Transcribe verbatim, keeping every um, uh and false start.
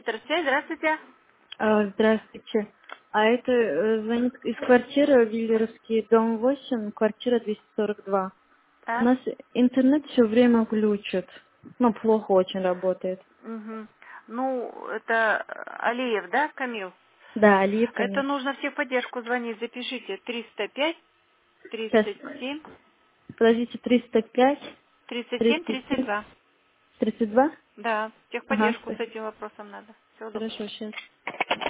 компьютер связь. Здравствуйте. А, Здравствуйте. А это э, звонит из квартиры Виллеровский, дом восемь, квартира двести сорок два. У Так. нас интернет все время глючит. Ну, плохо очень работает. Мгм. Ну, это э, Алиев, да, Камил? Да, Алиев, Это конечно. нужно в техподдержку звонить. Запишите триста пять, Сейчас, тридцать семь, подождите, триста пять, тридцать семь, тридцать тридцать семь, два. тридцать два. Да, в Ага, техподдержку с спасибо. этим вопросом надо. Всего доброго. Хорошо, сейчас.